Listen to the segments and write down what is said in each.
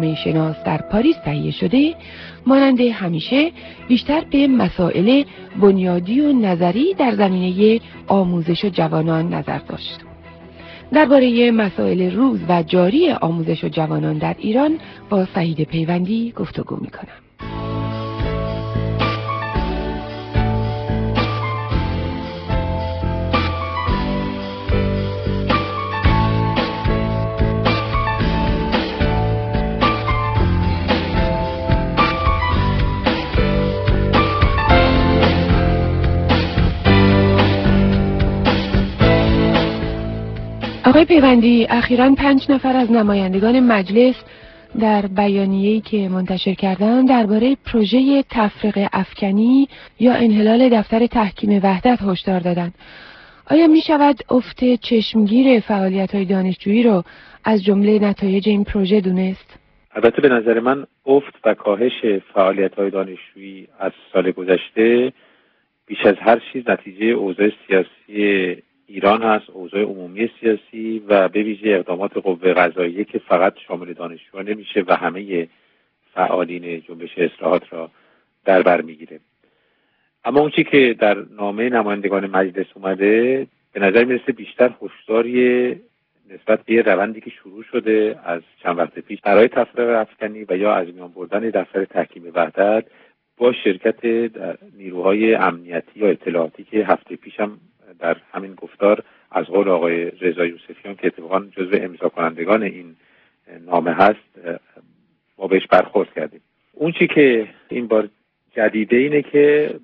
جامعه شناس در پاریس تهیه شده، مانند همیشه بیشتر به مسائل بنیادی و نظری در زمینه آموزش جوانان نظر داشت. درباره مسائل روز و جاری آموزش جوانان در ایران با سعید پیوندی گفتگو می‌کنم. آقای پیوندی، اخیراً 5 نفر از نمایندگان مجلس در بیانیه‌ای که منتشر کردند درباره پروژه تفرقه افکنی یا انحلال دفتر تحکیم وحدت هشدار دادند. آیا می شود افت چشمگیر فعالیت‌های دانشجویی رو از جمله نتایج این پروژه دونست؟ البته به نظر من افت و کاهش فعالیت‌های دانشجویی از سال گذشته بیش از هر چیز نتیجه اوضاع سیاسی ایران هست، اوضاع عمومی سیاسی و به ویژه اقدامات قوه قضاییه که فقط شامل دانشجویان نمیشه و همه فعالین جنبش اصلاحات را در بر میگیره. اما اون چی که در نامه نمایندگان مجلس اومده به نظر میرسه بیشتر هشداری نسبت به روندی که شروع شده از چند وقت پیش برای تفرقه افکنی و یا از میان بردن دفتر تحکیم وحدت با شرکت نیروهای امنیتی یا اطلاعاتی که هفته پیش هم در همین گفتار از قول آقای رضا یوسفیان که اتفاقاً جزو امضا کنندگان این نامه هست ما بهش برخورد کردیم. اون چی که این بار جدیده اینه که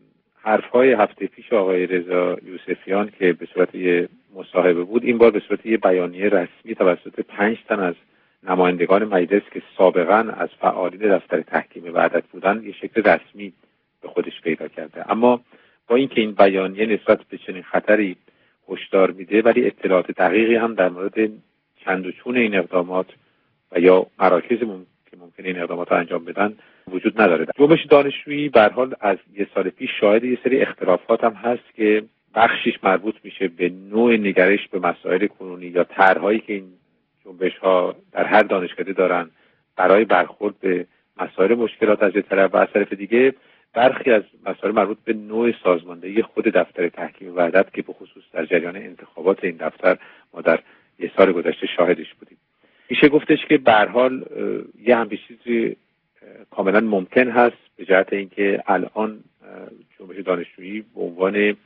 حرفهای هفته پیش آقای رضا یوسفیان که به صورت یه مصاحبه بود این بار به صورت یه بیانیه رسمی توسط 5 تن از نمایندگان مجلس که سابقاً از فعالین دفتر تحکیم وحدت بودن یه شکل رسمی به خودش پیدا کرده. اما با اینکه این بیانیه نسبت به چنین خطری هشدار میده ولی اطلاعات دقیقی هم در مورد چند و چون این اقدامات و یا مراکز که ممکنه این اقدامات رو انجام بدن وجود نداره. جنبش دانشجویی به هر حال از یه سال پیش شاهد یه سری اختلافات هم هست که بخشش مربوط میشه به نوع نگرش به مسائل کنونی یا طرح‌هایی که این جنبش‌ها در هر دانشکده دارن برای برخورد به مسائل مشکلات از یه طرف و از طرف دیگه برخی از مسائل مربوط به نوع سازماندهی خود دفتر تحکیم وحدت که به خصوص در جریان انتخابات این دفتر ما در یه سال گذشته شاهدش بودیم. میشه گفتش که به هر حال یه همچین چیزی کاملا ممکن هست به جهت اینکه الان جنبش دانشجویی به عنوان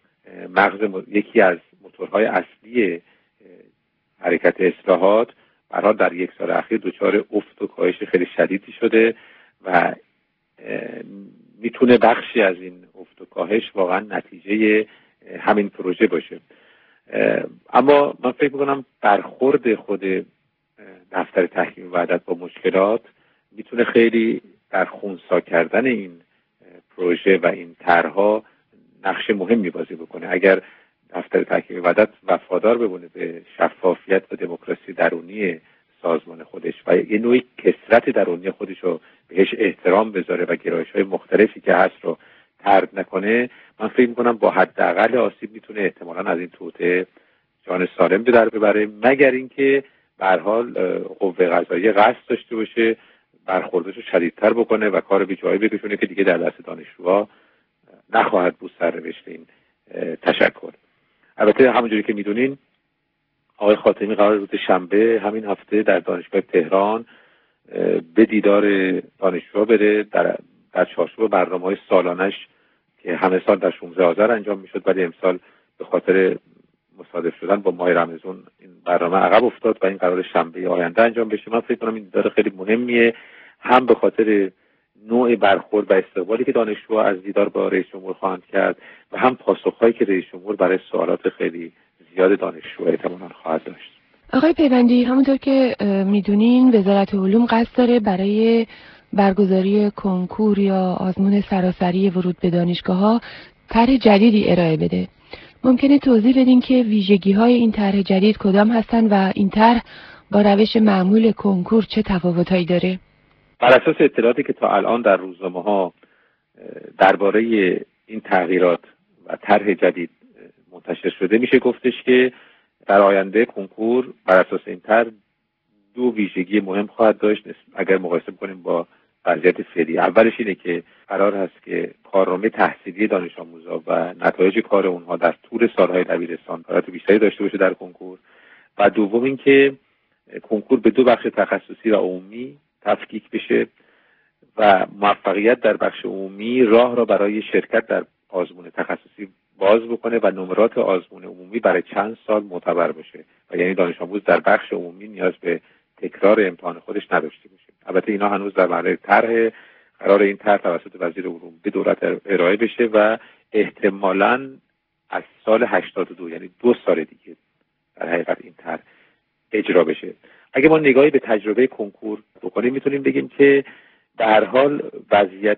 یکی از موتورهای اصلی حرکت اصلاحات به هر حال در یک سال اخیر دچار افت و کاهش خیلی شدیدی شده و میتونه بخشی از این افت و کاهش واقعا نتیجه همین پروژه باشه. اما من فکر میکنم برخورد خود دفتر تحکیم وحدت با مشکلات میتونه خیلی در خنثی کردن این پروژه و این طرح‌ها نقش مهمی بازی بکنه. اگر دفتر تحکیم وحدت وفادار بمونه به شفافیت و دموکراسی درونی سازمان خودش و یه نوعی کثرت درونی خودش رو بهش احترام بذاره و گرایش‌های مختلفی که هست رو طرد نکنه، من فکر می‌کنم با حداقل آسیب میتونه احتمالاً از این توطئه جان سالم به در ببره، مگر اینکه به هر حال قوه قضاییه قصد داشته باشه برخوردش رو شدیدتر بکنه و کار به جایی بکشونه که دیگه در دست دانشجوها نخواهد بود سرنوشت این تشکر. البته همونجوری که میدونین آقای خاتمی قرار روز شنبه همین هفته در دانشگاه تهران به دیدار دانشجوها بره در چارچوب برنامه‌های سالانش که همه سال در 16 آذر انجام میشد ولی امسال به خاطر مصادف شدن با ماه رمضان این برنامه عقب افتاد و این قرار شنبه آینده انجام بشه. من فکر کنم این دیدار خیلی مهمیه، هم به خاطر نوع برخورد و استقبالی که دانشجوها از دیدار با رئیس جمهور خواهند کرد و هم پاسخهایی که رئیس جمهور برای سوالات خیلی زیاد دانشجوها احتمالاً خواهد داشت. آقای پیوندی، همونطور که میدونین وزارت علوم قصد داره برای برگزاری کنکور یا آزمون سراسری ورود به دانشگاه‌ها طرح جدیدی ارائه بده. ممکنه توضیح بدین که ویژگی‌های این طرح جدید کدام هستن و این طرح با روش معمول کنکور چه تفاوتایی داره؟ بر اساس اطلاعاتی که تا الان در روزنامه‌ها درباره این تغییرات و طرح جدید منتشر شده میشه گفتش که در آینده کنکور بر اساس این طرح دو ویژگی مهم خواهد داشت اگر مقایسه کنیم با وضعیت فعلی. اولش اینه که قرار هست که کارنامه تحصیلی دانش آموزا و نتایج کار اونها در طول سالهای دبیرستان کارات بیشتری داشته باشه در کنکور، و دوم اینکه کنکور به دو بخش تخصصی و عمومی تفکیک بشه و موفقیت در بخش عمومی راه را برای شرکت در آزمون تخصصی باز بکنه و نمرات آزمون عمومی برای چند سال معتبر باشه و یعنی دانش آموز در بخش عمومی نیاز به تکرار امتحان خودش نداشته باشه. البته اینا هنوز در مرحله طرح، قرار این طرح توسط وزیر علوم به دولت ارائه بشه و احتمالاً از سال 82 یعنی 2 سال دیگه در حقیقت این طرح اجرا بشه. اگه ما نگاهی به تجربه کنکور بکنیم میتونیم بگیم که در هر حال وضعیت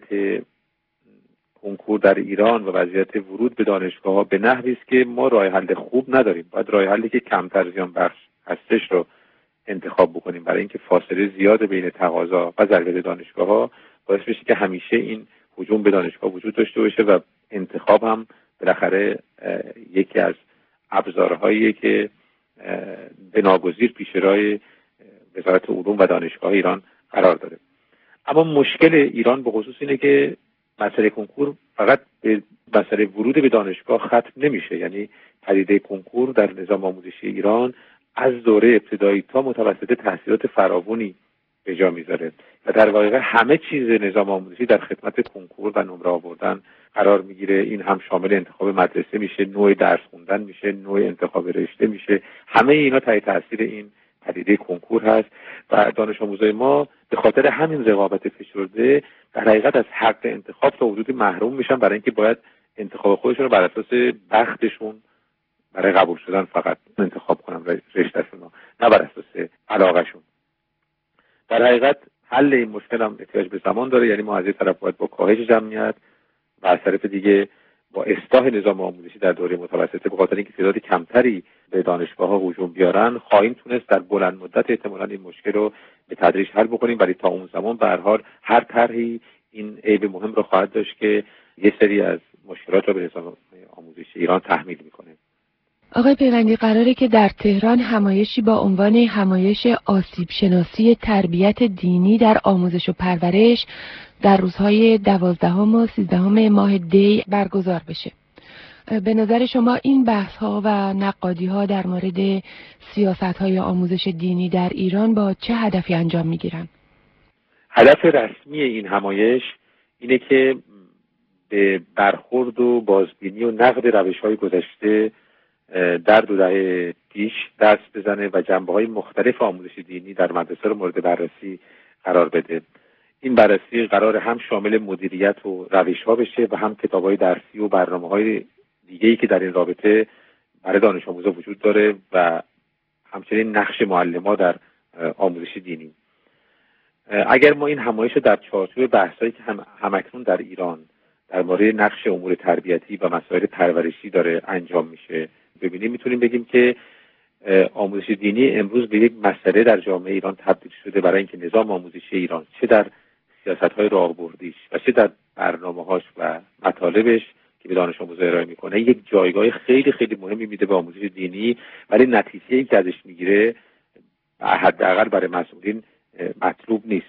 کنکور در ایران و وضعیت ورود به دانشگاه‌ها به نحوی است که ما راه حل خوب نداریم. باید راه حلی که کمتر زیان بخش هستش رو انتخاب بکنیم، برای اینکه فاصله زیاد بین تقاضا و ظرفیت دانشگاه‌ها باعث بشه که همیشه این هجوم به دانشگاه وجود داشته باشه و انتخاب هم بالاخره یکی از ابزارهایی که به ناگزیر پیش روی وزارت علوم و دانشگاه ایران قرار داره. اما مشکل ایران به خصوص اینه که مسئله کنکور فقط به مسئله ورود به دانشگاه ختم نمیشه. یعنی پدیده کنکور در نظام آموزشی ایران از دوره ابتدایی تا متوسطه تحصیلات فراوانی به جا میذاره و در واقع همه چیز نظام آموزشی در خدمت کنکور و نمره آوردن قرار میگیره. این هم شامل انتخاب مدرسه میشه، نوع درس خوندن میشه، نوع انتخاب رشته میشه. همه اینا تحت تاثیر این پدیده کنکور هست و دانش آموزای ما به خاطر همین رقابت فشرده در حقیقت از حق انتخاب تا حدودی محروم میشن، برای اینکه باید انتخاب خودشون رو بر اساس بختشون برای قبول شدن فقط انتخاب کنن رشتهشون، نه بر اساس علاقهشون. در حقیقت حل این مشکل هم احتیاج به زمان داره. یعنی ما از این طرف باید با کاهش جمعیت و از طرف دیگه با اصلاح نظام آموزشی در دوره متوسطه به خاطر اینکه تعداد کمتری به دانشگاه‌ها هجوم بیارن خواهیم تونست در بلند مدت احتمالاً این مشکل رو به تدریج حل بکنیم. ولی تا اون زمان به هر حال هر طرحی این عیب مهم رو خواهد داشت که یه سری از مشکلات رو به نظام آموزشی ایران تحمیل میکنه. آقای پیوندی، قراره که در تهران همایشی با عنوان همایش آسیب شناسی تربیت دینی در آموزش و پرورش در روزهای 12 و 13 ماه دی برگزار بشه. به نظر شما این بحث‌ها و نقادی‌ها در مورد سیاست‌های آموزش دینی در ایران با چه هدفی انجام می‌گیرن؟ هدف رسمی این همایش اینه که به برخورد و بازبینی و نقد روش‌های گذشته در 2 دهه پیش دست بزنه و جنبه‌های مختلف آموزش دینی در مدرسه رو مورد بررسی قرار بده. این بررسی قرار هم شامل مدیریت و روش‌ها بشه و هم کتاب‌های درسی و برنامه‌های دیگه‌ای که در این رابطه برای دانش آموزا وجود داره و همچنین نقش معلم‌ها در آموزش دینی. اگر ما این همایش رو در چارچوب بحثایی که همکنون در ایران در مورد نقش امور تربیتی و مسائل پرورشی داره انجام میشه ببینیم، میتونیم بگیم که آموزش دینی امروز به یک مسئله در جامعه ایران تبدیل شده، برای اینکه نظام آموزشی ایران چه در سیاست‌های راهبردیش و چه در برنامه‌هاش و مطالبش که به دانش آموزا ارائه میکنه یک جایگاه خیلی خیلی مهمی میده به آموزش دینی، ولی نتیجه‌ای که ازش میگیره حداقل برای مسئولین مطلوب نیست.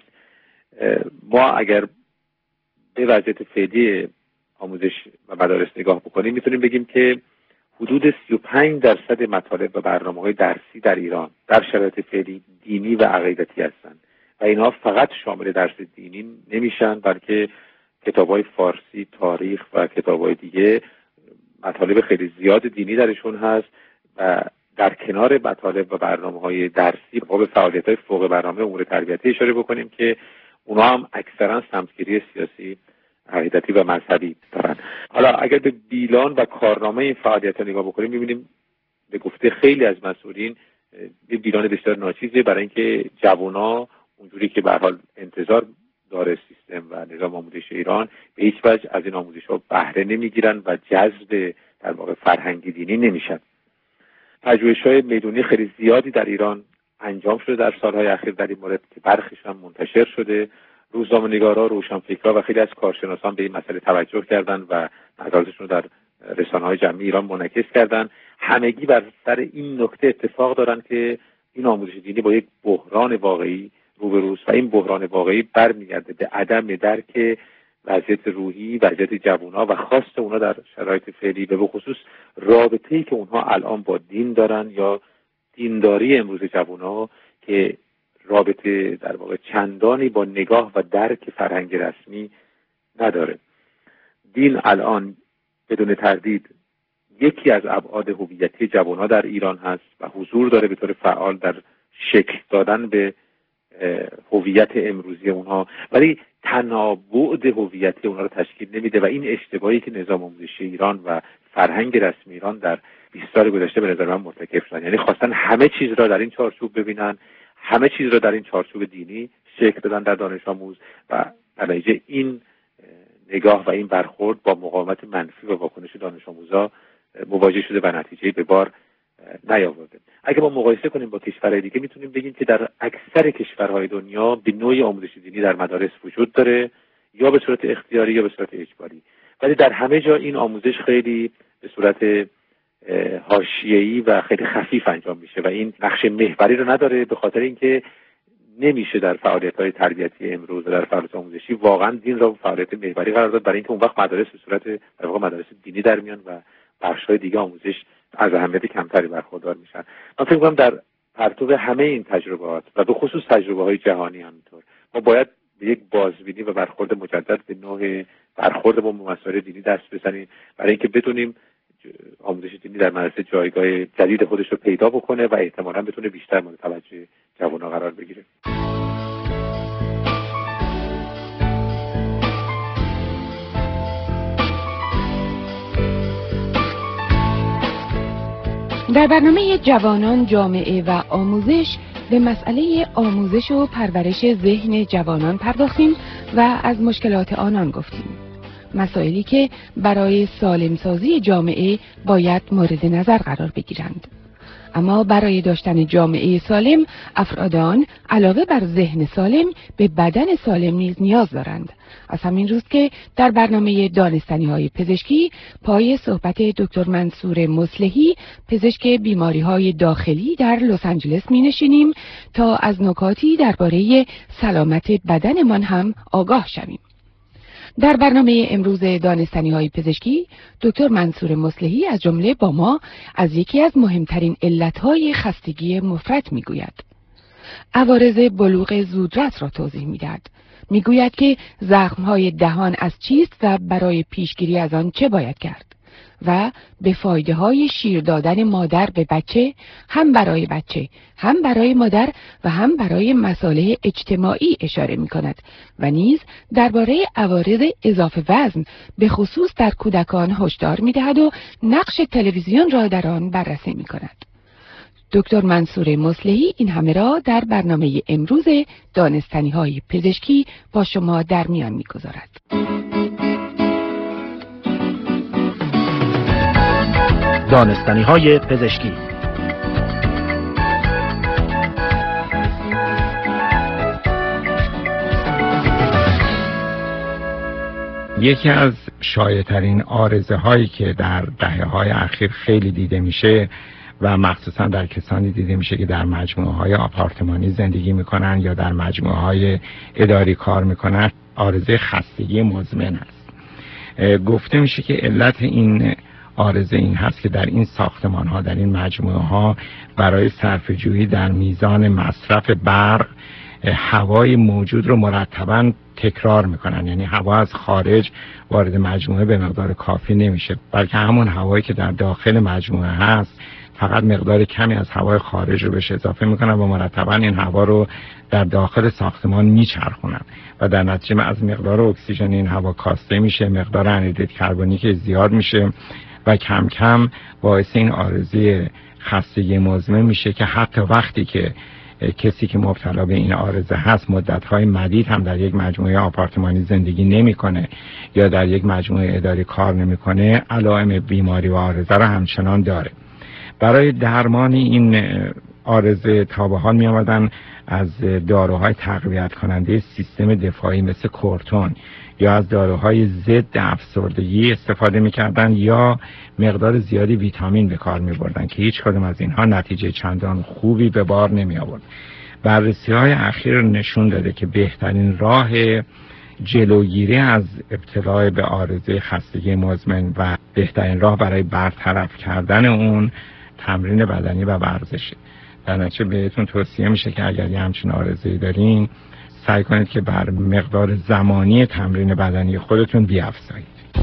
ما اگر به وضعیت فعلی آموزش و مدارس نگاه بکنیم میتونیم بگیم که حدود 35% مطالب و برنامه‌های درسی در ایران در شرایط فعلی دینی و عقیدتی هستند و اینها فقط شامل درس دینی نمیشن، بلکه کتاب‌های فارسی، تاریخ و کتاب‌های دیگه مطالب خیلی زیاد دینی درشون هست و در کنار مطالب و برنامه‌های درسی با به فعالیت‌های فوق برنامه امور تربیتی اشاره بکنیم که اونها هم اکثرا سمتگیری سیاسی، عقیدتی و مذهبی دارن. حالا اگر به بیلان و کارنامه این فعالیت‌ها نگاه بکنیم می‌بینیم به گفته خیلی از مسئولین به بیلان بسیار ناچیزه، برای اینکه جوونا اونجوری که به هر حال انتظار داره سیستم و نظام آموزش ایران به هیچ وجه از این آموزش‌ها بهره نمی‌گیرن و جذب در واقع فرهنگی دینی نمیشن. پژوهش‌های میدونی خیلی زیادی در ایران انجام شده در سالهای اخیر در این مورد که برخیش هم منتشر شده. روزنامه‌نگارا، روشنفکرا و خیلی از کارشناسان به این مسئله توجه کردند و نظراتشون رو در رسانه‌های جمعی ایران منعکس کردند. همگی بر سر این نکته اتفاق دارن که این آموزش دینی با یک بحران واقعی روبروست و این بحران واقعی برمیگرده به عدم درک وضعیت روحی، وضعیت جوان‌ها و خواست اونها در شرایط فعلی، به خصوص رابطه‌ای که اونها الان با دین دارن یا دینداری امروز جوان‌ها که رابطه در واقع چندانی با نگاه و درک فرهنگ رسمی نداره. دین الان بدون تردید یکی از ابعاد هویتی جوان‌ها در ایران هست و حضور داره به طور فعال در شکل دادن به هویت امروزی اونها، ولی تنها بعد هویتی اونها رو تشکیل نمیده و این اشتباهی که نظام آموزشی ایران و فرهنگ رسمی ایران در 20 سال گذشته به نظر من مرتکب شدن. یعنی خواستن همه چیز را در این چارچوب ببینن، همه چیز را در این چارچوب دینی شکل دادن در دانش آموز و در نتیجه این نگاه و این برخورد با مقاومت منفی و واکنش دانش آموزا مواجه شده و نتیجه به بار نیاورده. اگه ما مقایسه کنیم با کشورهای دیگه میتونیم بگیم که در اکثر کشورهای دنیا به نوعی آموزش دینی در مدارس وجود داره، یا به صورت اختیاری یا به صورت اجباری، ولی در همه جا این آموزش خیلی به صورت حاشیه‌ای و خیلی خفیف انجام میشه و این نقش محوری رو نداره، به خاطر اینکه نمیشه در فعالیت‌های تربیتی امروز و در فعالیت آموزشی واقعا دین را فعالیت محوری قرار داد، برای اینکه اون وقت مدارس به صورت در واقع مدارس دینی در میان و بخش‌های دیگه آموزش از اهمیت کمتری برخوردار میشن. من فکر می‌کنم در پرتو همه این تجربات و به خصوص تجربه‌های جهانی همینطور ما باید به یک بازبینی و برخورد مجدد به نوع برخورد با مسائل دینی دست بزنیم، برای اینکه بدونیم آموزش دینی در مدرسه جایگاه جدید خودش رو پیدا بکنه و احتمالاً بتونه بیشتر مورد توجه جوان‌ها قرار بگیره. در برنامه جوانان، جامعه و آموزش به مسئله آموزش و پرورش ذهن جوانان پرداختیم و از مشکلات آنان گفتیم. مسائلی که برای سالمسازی جامعه باید مورد نظر قرار بگیرند. اما برای داشتن جامعه سالم، افراد آن علاوه بر ذهن سالم به بدن سالم نیز نیاز دارند. از همین روز که در برنامه دانستنی‌های پزشکی پای صحبت دکتر منصور مصلحی، پزشک بیماری‌های داخلی در لس آنجلس می‌نشینیم تا از نکاتی درباره سلامت بدنمان هم آگاه شویم. در برنامه امروز دانستنی‌های پزشکی دکتر منصور مصلحی از جمله با ما از یکی از مهمترین علت‌های خستگی مفرط می‌گوید. عوارض بلوغ زودرس را توضیح می‌دهد. می‌گوید که زخم‌های دهان از چیست و برای پیشگیری از آن چه باید کرد و به فایده‌های شیر دادن مادر به بچه، هم برای بچه، هم برای مادر و هم برای مصالح اجتماعی اشاره می‌کند و نیز درباره عوارض اضافه وزن به خصوص در کودکان هشدار می‌دهد و نقش تلویزیون را در آن بررسی می‌کند. دکتر منصور مصلحی این همه را در برنامه امروز دانستنی‌های پزشکی با شما در میان می‌گذارد. دانستنی‌های پزشکی. یکی از شایع‌ترین عارضه‌هایی که در دهه‌های اخیر خیلی دیده میشه و مخصوصا در کسانی دیده میشه که در مجموعه‌های آپارتمانی زندگی میکنن یا در مجموعه‌های اداری کار میکنن، عارضه خستگی مزمن است. گفته میشه که علت این عارضه این هست که در این ساختمان‌ها، در این مجموعه‌ها برای صرفه‌جویی در میزان مصرف برق هوای موجود رو مرتباً تکرار میکنن، یعنی هوا از خارج وارد مجموعه به مقدار کافی نمیشه، بلکه همون هوایی که در داخل مجموعه هست فقط مقدار کمی از هوای خارج رو بهش اضافه میکنن و مرتباً این هوا رو در داخل ساختمان میچرخونن و در نتیجه از مقدار اکسیژن این هوا کاسته میشه، مقدار انهیدرید کربونیک زیاد میشه و کم کم باعث این عارضه خستگی مزمن میشه که حتی وقتی که کسی که مبتلا به این عارضه هست مدت‌های مدید هم در یک مجموعه آپارتمانی زندگی نمی‌کنه یا در یک مجموعه اداری کار نمی‌کنه، علائم بیماری و عارضه را همچنان داره. برای درمان این عارضه تا به حال می آمدن از داروهای تقویت کننده سیستم دفاعی مثل کورتون یا از داروهای ضد افسردگی استفاده می‌کردن یا مقدار زیادی ویتامین به کار می‌بردن که هیچ کدام از اینها نتیجه چندان خوبی به بار نمی‌آورد. بررسی‌های اخیر نشون داده که بهترین راه جلوگیری از ابتلا به عارضه خستگی مزمن و بهترین راه برای برطرف کردن اون تمرین بدنی و ورزشه. در نتیجه بهتون توصیه میشه که اگر یه همچین عارضه‌ای دارین سعی کنید که بر مقدار زمانی تمرین بدنی خودتون بیافزایید.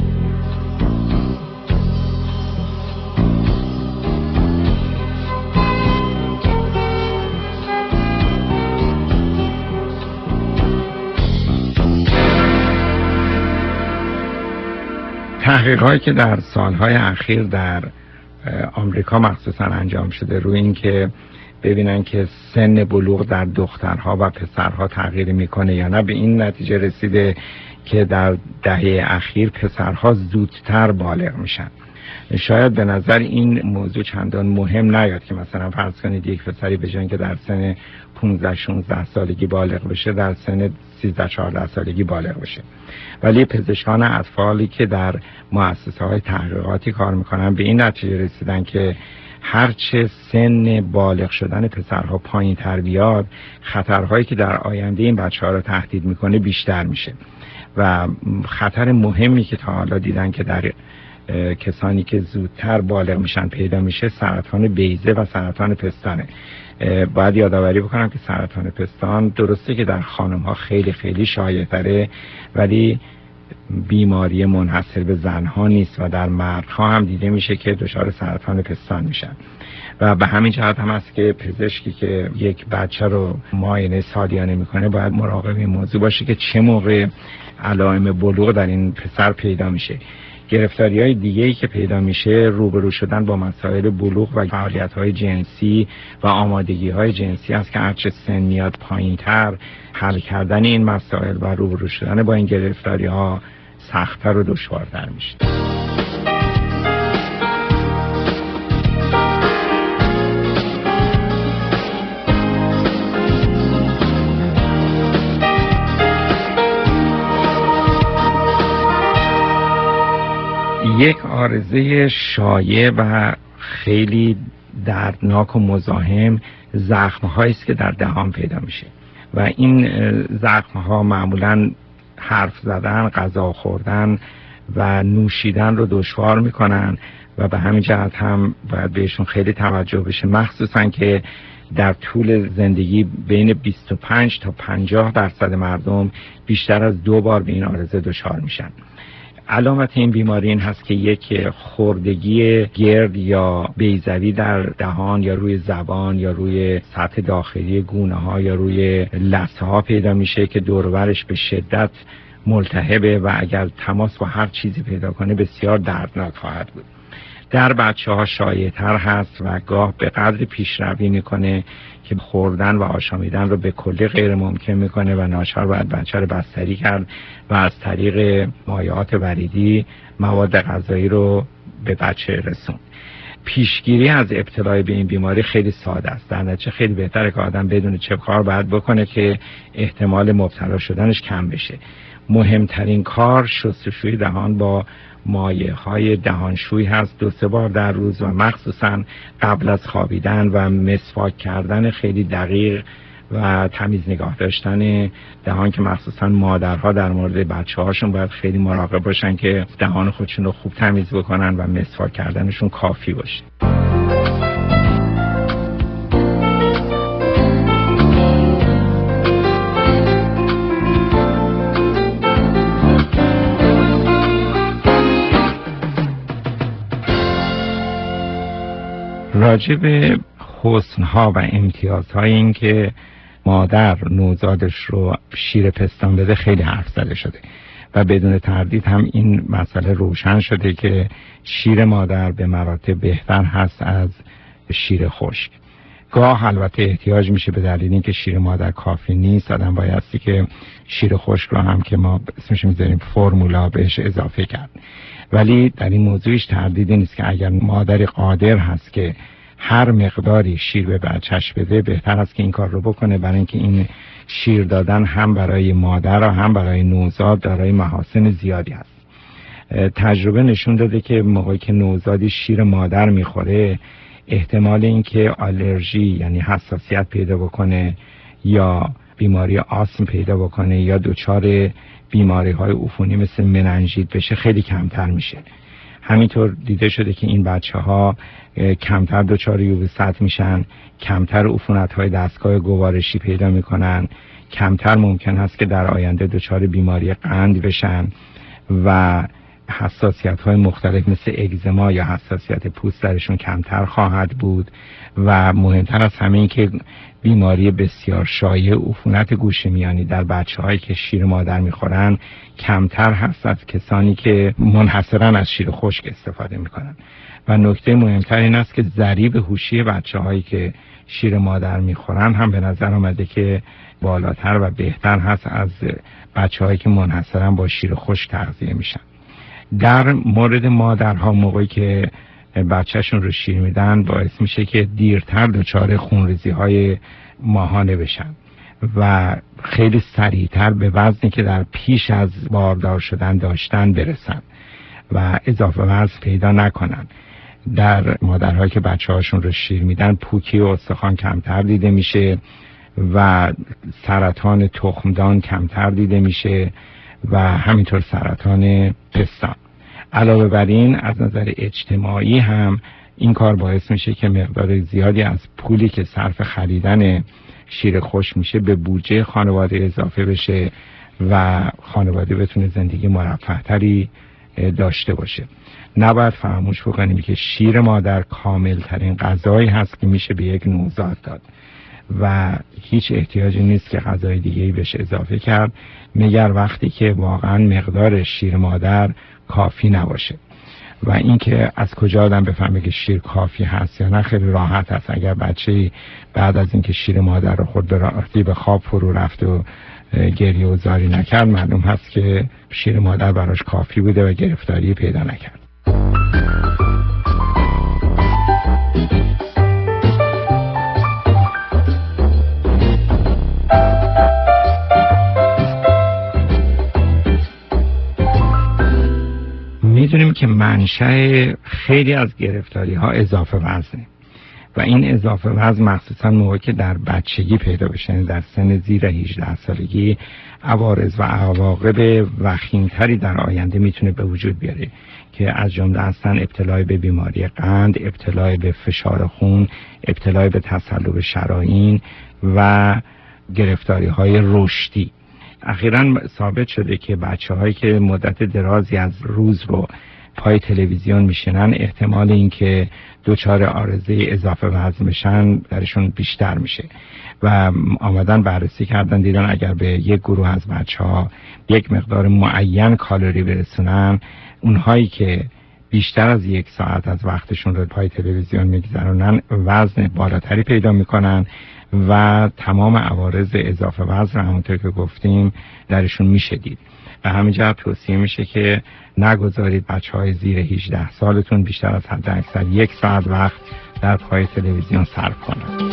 تحقیقاتی که در سالهای اخیر در آمریکا مخصوصا انجام شده روی این که ببینن که سن بلوغ در دخترها و پسرها تغییر میکنه یا نه، به این نتیجه رسیده که در دهه اخیر پسرها زودتر بالغ میشن. شاید به نظر این موضوع چندان مهم نیاد که مثلا فرض کنید یک پسری به جای اینکه در سن 15-16 سالگی بالغ بشه در سن 13-14 سالگی بالغ بشه، ولی پزشکان اطفالی که در مؤسسه‌های تحقیقاتی کار میکنن به این نتیجه رسیدن که هرچه سن بالغ شدن پسرها پایین تر بیاد، خطرهایی که در آینده این بچه‌ها رو تهدید میکنه بیشتر میشه و خطر مهمی که تا حالا دیدن که در کسانی که زودتر بالغ میشن پیدا میشه سرطان بیضه و سرطان پستانه. باید یادآوری بکنم که سرطان پستان درسته که در خانم‌ها خیلی خیلی شایع‌تره، ولی بیماری منحصر به زنها نیست و در مردها هم دیده میشه که دچار سرطان پستان میشن و به همین جهت هم است که پزشکی که یک بچه رو معاینه سالیانه میکنه باید مراقب این موضوع باشه که چه موقع علائم بلوغ در این پسر پیدا میشه. گرفتاری‌های دیگه‌ای که پیدا میشه روبرو شدن با مسائل بلوغ و فعالیت‌های جنسی و آمادگی‌های جنسی است که هرچه سن میاد پایین‌تر حل کردن این مسائل و روبرو شدن با این گرفتاری‌ها سخت‌تر و دشوارتر میشه. یک عارضه شایع و خیلی دردناک و مزاحم زخم‌هایی است که در دهان پیدا میشه و این زخم‌ها معمولاً حرف زدن، غذا خوردن و نوشیدن رو دشوار میکنن و به همین جهت هم باید بهشون خیلی توجه بشه، مخصوصاً که در طول زندگی بین 25 تا 50% مردم بیشتر از 2 بار به این عارضه دچار میشن. علامت این بیماری این هست که یک خوردگی گرد یا بیضوی در دهان یا روی زبان یا روی سطح داخلی گونه ها یا روی لثه ها پیدا میشه که دور و برش به شدت ملتهبه و اگر تماس با هر چیزی پیدا کنه بسیار دردناک خواهد بود. در بچه‌ها شایع‌تر هست و گاه به قدر پیشروی میکنه که خوردن و آشامیدن رو به کلی غیر ممکن میکنه و ناچار باید بچه رو بستری کرد و از طریق مایعات وریدی مواد غذایی رو به بچه رسون. پیشگیری از ابتلا به این بیماری خیلی ساده است. در نتیجه خیلی بهتره که آدم بدونه چه کار باید بکنه که احتمال مبتلا شدنش کم بشه. مهمترین کار شستشوی دهان با مایع‌های دهانشویی هست 2-3 بار در روز و مخصوصا قبل از خوابیدن و مسواک کردن خیلی دقیق و تمیز نگاه داشتن دهان که مخصوصا مادرها در مورد بچه‌هاشون باید خیلی مراقب باشن که دهان خودشون رو خوب تمیز بکنن و مسواک کردنشون کافی باشه. راجع به حسن‌ها و امتیازهای این که مادر نوزادش رو شیر پستان بده خیلی حرف زده شده و بدون تردید هم این مسئله روشن شده که شیر مادر به مراتب بهتر هست از شیر خشک. گاه البته احتیاج میشه به دلیل اینکه شیر مادر کافی نیست، آدم بایستی که شیر خشک رو هم که ما اسمش میذاریم فرمولا بهش اضافه کرد. ولی در این موضوعش تردیدی نیست که اگر مادری قادر هست که هر مقداری شیر به بچهش بده بهتر است که این کار رو بکنه، برای اینکه این شیر دادن هم برای مادر و هم برای نوزاد دارای محاسن زیادی است. تجربه نشون داده که موقعی که نوزادی شیر مادر میخوره احتمال اینکه آلرژی یعنی حساسیت پیدا بکنه یا بیماری آسم پیدا بکنه یا دچار بیماری‌های عفونی مثل مننژیت بشه خیلی کمتر میشه. همینطور دیده شده که این بچه‌ها کمتر دچار یوبوست میشن، کمتر عفونت‌های دستگاه گوارشی پیدا میکنن، کمتر ممکن است که در آینده دچار بیماری قند بشن و حساسیت‌های مختلف مثل اگزما یا حساسیت پوست درشون کمتر خواهد بود و مهمتر از همه این که بیماری بسیار شایع عفونت گوش میانی در بچه‌هایی که شیر مادر میخورن کمتر هست از کسانی که منحصراً از شیر خشک استفاده میکنن. و نکته مهمتر این است که ضریب هوشی بچه‌هایی که شیر مادر میخورن هم به نظر آمده که بالاتر و بهتر هست از بچه‌هایی که منحصراً با شیر خشک تغذیه میشن. در مورد مادرها موقعی که بچهشون رو شیر میدن باعث میشه که دیرتر دچار خونریزی‌های ماهانه بشن و خیلی سریعتر به وزنی که در پیش از باردار شدن داشتن برسن و اضافه وزن پیدا نکنن. در مادرهایی که بچه‌هاشون رو شیر میدن پوکی و استخوان کمتر دیده میشه و سرطان تخمدان کمتر دیده میشه و همینطور سرطان پستان. علاوه بر این از نظر اجتماعی هم این کار باعث میشه که مقدار زیادی از پولی که صرف خریدن شیر خشک میشه به بودجه خانواده اضافه بشه و خانواده بتونه زندگی مرفه‌تری داشته باشه. نباید فراموش بکنیم که شیر مادر کامل ترین غذایی هست که میشه به یک نوزاد داد و هیچ احتیاجی نیست که غذای دیگه‌ای بهش اضافه کرد مگر وقتی که واقعا مقدار شیر مادر کافی نباشه. و اینکه از کجا آدم بفهمه که شیر کافی هست یا نه خیلی راحت است. اگر بچه‌ای بعد از اینکه شیر مادر رو خود به راحتی به خواب فرو رفت و گریه و زاری نکرد معلوم هست که شیر مادر براش کافی بوده و گرفتاری پیدا نکرد. میدونیم که منشأ خیلی از گرفتاری ها اضافه وزنه و این اضافه وزن مخصوصا موقعی که در بچگی پیدا بشه، در سن زیر 18 سالگی عوارض و عواقب وخیمتری در آینده میتونه به وجود بیاره که از جمله هستن ابتلای به بیماری قند، ابتلای به فشار خون، ابتلای به تصلب شرائین و گرفتاری های رشدی. اخیراً ثابت شده که بچه‌هایی که مدت درازی از روز رو پای تلویزیون میشینن احتمال اینکه دچار عارضه اضافه وزن بشن درشون بیشتر میشه و آمدن بررسی کردن دیدن اگر به یک گروه از بچه‌ها یک مقدار معین کالری برسونن، اونهایی که بیشتر از 1 ساعت از وقتشون رو پای تلویزیون میگذرونن وزن بالاتری پیدا میکنن و تمام عوارض اضافه وزن همونطور که گفتیم درشون میشه دید. به همین جهت توصیه میشه که نگذارید بچه‌های زیر 18 سالتون بیشتر از حد اکثر 1 ساعت وقت در پای تلویزیون صرف کنند.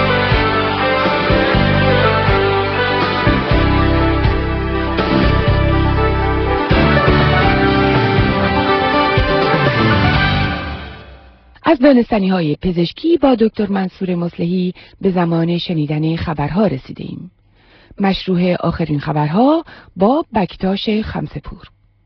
از دانستنی‌های پزشکی با دکتر منصور مصلحی به زمان شنیدن خبرها رسیدیم. مشروع آخرین خبرها با بکتاش خمسه‌پور.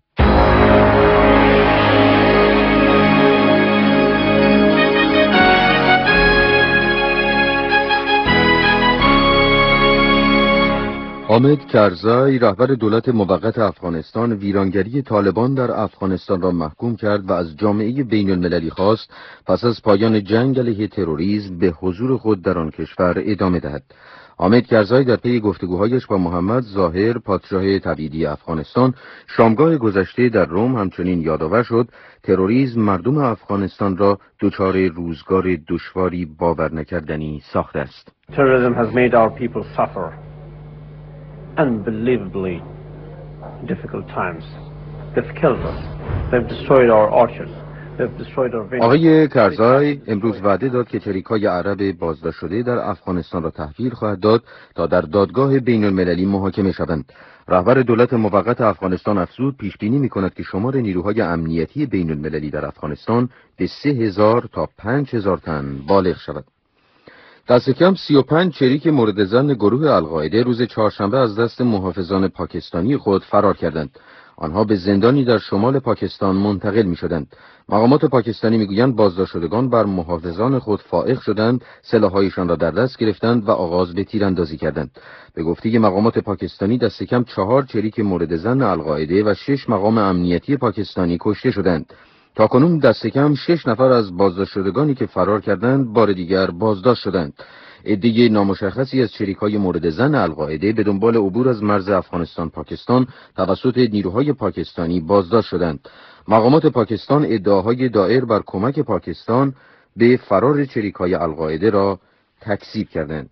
حامد کرزای رهبر دولت موقت افغانستان ویرانگری طالبان در افغانستان را محکوم کرد و از جامعه بین المللی خواست پس از پایان جنگ علیه تروریسم به حضور خود در آن کشور ادامه دهد. حامد کرزای در طی گفتگوهایش با محمد ظاهر پادشاه تبعیدی افغانستان شامگاه گذشته در روم همچنین یادآور شد تروریسم مردم افغانستان را دچار روزگار دشواری باور نکردنی ساخته است. Terrorism has made our people suffer unbelievably difficult times. They've killed us. They've destroyed our orchards. آقای کرزای امروز وعده داد که چریک‌های عرب بازداشت شده در افغانستان را تحویل خواهد داد تا در دادگاه بین المللی محاکمه شوند. رهبر دولت موقت افغانستان افزود پیش بینی می‌کند که شمار نیروهای امنیتی بین المللی در افغانستان به 3000 تا 5000 تن بالغ شود. دست کم 35 چریک مورد ظن گروه القاعده روز چهارشنبه از دست محافظان پاکستانی خود فرار کردند. آنها به زندانی در شمال پاکستان منتقل می شدند. مقامات پاکستانی می گویند بازداشت شدگان بر محافظان خود فائق شدند، سلاح‌هایشان را در دست گرفتند و آغاز به تیراندازی کردند. به گفته مقامات پاکستانی دست کم 4 چریک مورد ظن القاعده و 6 مقام امنیتی پاکستانی کشته شدند. تاکنون دست کم 6 نفر از بازداشت شدگانی که فرار کردند بار دیگر بازداشت شدند. عده نامشخصی از چریک‌های مورد ظن القاعده به دنبال عبور از مرز افغانستان پاکستان توسط نیروهای پاکستانی بازداشت شدند. مقامات پاکستان ادعاهای دایر بر کمک پاکستان به فرار چریک‌های القاعده را تکذیب کردند.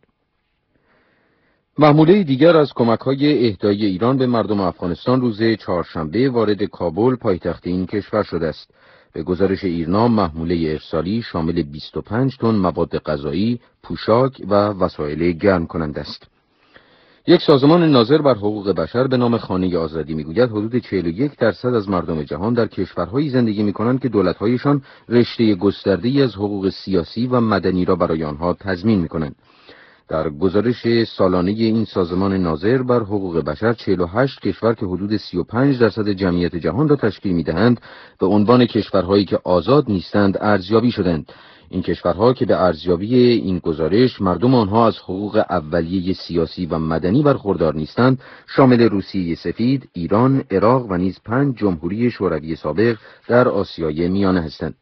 محموله دیگر از کمک‌های اهدایی ایران به مردم افغانستان روز چهارشنبه وارد کابل پایتخت این کشور شده است. به گزارش ایرنا محموله ارسالی شامل 25 تن مواد غذایی، پوشاک و وسایل گرم کننده است. یک سازمان ناظر بر حقوق بشر به نام خانه آزادی میگوید حدود 41% از مردم جهان در کشورهایی زندگی می‌کنند که دولت‌هایشان رشته گسترده‌ای از حقوق سیاسی و مدنی را برای آنها تضمین می‌کنند. در گزارش سالانه این سازمان ناظر بر حقوق بشر 48 کشور که حدود 35% جمعیت جهان را تشکیل می‌دهند به عنوان کشورهایی که آزاد نیستند ارزیابی شدند. این کشورها که به ارزیابی این گزارش مردم آنها از حقوق اولیه سیاسی و مدنی برخوردار نیستند شامل روسیه سفید، ایران، عراق و نیز 5 جمهوری شوروی سابق در آسیای میانه هستند.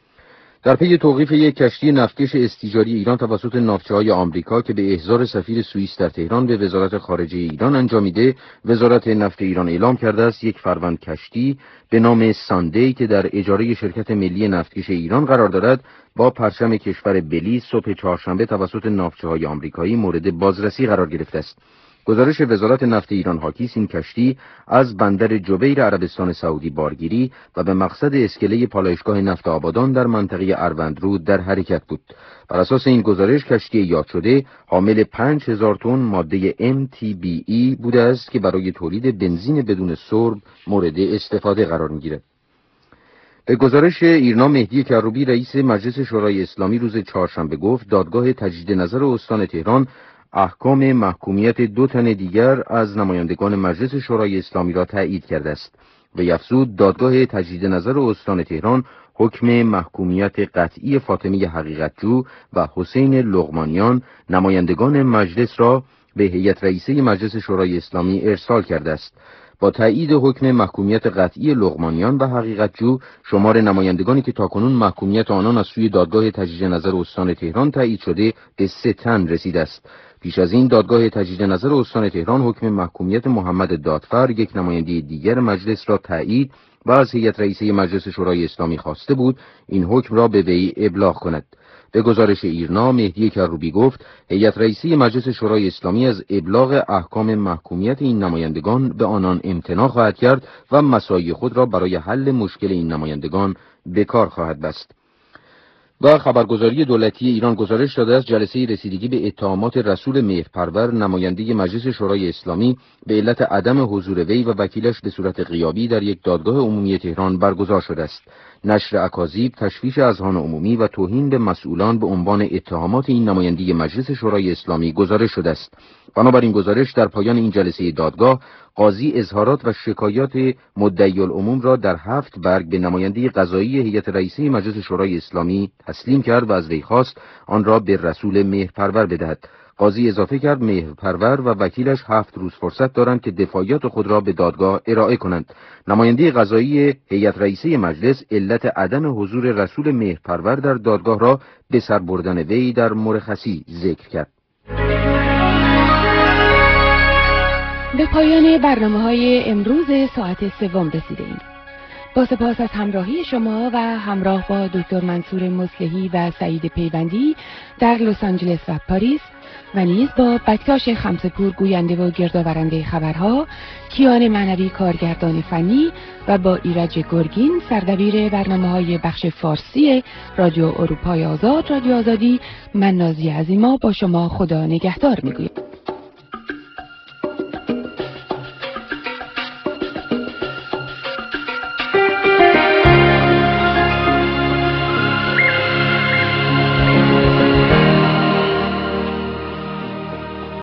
در پی توقیف یک کشتی نفتکش استیجاری ایران توسط نافتچه‌های آمریکا که به احضار سفیر سوئیس در تهران به وزارت خارجه ایران انجامیده، وزارت نفت ایران اعلام کرده است یک فروند کشتی به نام ساندی که در اجاره شرکت ملی نفتکش ایران قرار دارد با پرچم کشور بلیز صبح چهارشنبه توسط نافتچه‌های آمریکایی مورد بازرسی قرار گرفته است. گزارش وزارت نفت ایران حاکی است این کشتی از بندر جبیر عربستان سعودی بارگیری و به مقصد اسکله پالایشگاه نفت آبادان در منطقه اروندرود در حرکت بود. بر اساس این گزارش کشتی یاد شده حامل 5000 تن ماده MTBE بوده است که برای تولید بنزین بدون سرب مورد استفاده قرار می‌گیرد. به گزارش ایرنا مهدی کروبی رئیس مجلس شورای اسلامی روز چهارشنبه گفت دادگاه تجدید نظر استان تهران احکام محکومیت 2 تن دیگر از نمایندگان مجلس شورای اسلامی را تایید کرده است. و افزود دادگاه تجدید نظر استان تهران حکم محکومیت قطعی فاطمه حقیقتجو و حسین لقمانیان نمایندگان مجلس را به هیئت رئیسه مجلس شورای اسلامی ارسال کرده است. با تایید حکم محکومیت قطعی لقمانیان و حقیقتجو شمار نمایندگانی که تاکنون محکومیت آنان از سوی دادگاه تجدید نظر استان تهران تایید شده به 3 تن رسیده است. پیش از این دادگاه تجدید نظر استان تهران حکم محکومیت محمد دادفر یک نماینده دیگر مجلس را تایید و از هیئت رئیسه مجلس شورای اسلامی خواسته بود این حکم را به وی ابلاغ کند. به گزارش ایرنا مهدی کروبی گفت هیئت رئیسه مجلس شورای اسلامی از ابلاغ احکام محکومیت این نمایندگان به آنان امتناع خواهد کرد و مساعی خود را برای حل مشکل این نمایندگان به کار خواهد بست. و خبرگزاری دولتی ایران گزارش داده است جلسه رسیدگی به اتهامات رسول مهرپرور نماینده مجلس شورای اسلامی به علت عدم حضور وی و وکیلش به صورت غیابی در یک دادگاه عمومی تهران برگزار شده است. نشر اکاذیب، تشویش اذهان عمومی و توهین به مسئولان به عنوان اتهامات این نماینده مجلس شورای اسلامی گزارش شده است. بنابراین گزارش در پایان این جلسه دادگاه قاضی اظهارات و شکایات مدعی العموم را در 7 برگ به نماینده قضایی هیئت رئیسه مجلس شورای اسلامی تسلیم کرد و از وی خواست آن را به رسول مهرپرور بدهد. قاضی اضافه کرد مهرپرور و وکیلش 7 روز فرصت دارند که دفاعیات خود را به دادگاه ارائه کنند. نماینده قضایی هیئت رئیسه مجلس علت عدم حضور رسول مهرپرور در دادگاه را به سر بردن وی در مرخصی ذکر کرد. به پایان برنامه‌های امروز ساعت 3 رسیدیم. با سپاس از همراهی شما و همراه با دکتر منصور مصلحی و سعید پیوندی در لس آنجلس و پاریس، و نیز با بکتاش خمسه‌پور گوینده و گردآورنده خبرها، کیان معنوی کارگردان فنی و با ایرج گرگین سردبیر برنامه‌های بخش فارسی رادیو اروپای آزاد رادیو آزادی، من نازیه عظیما با شما خدا نگهدار میگویم.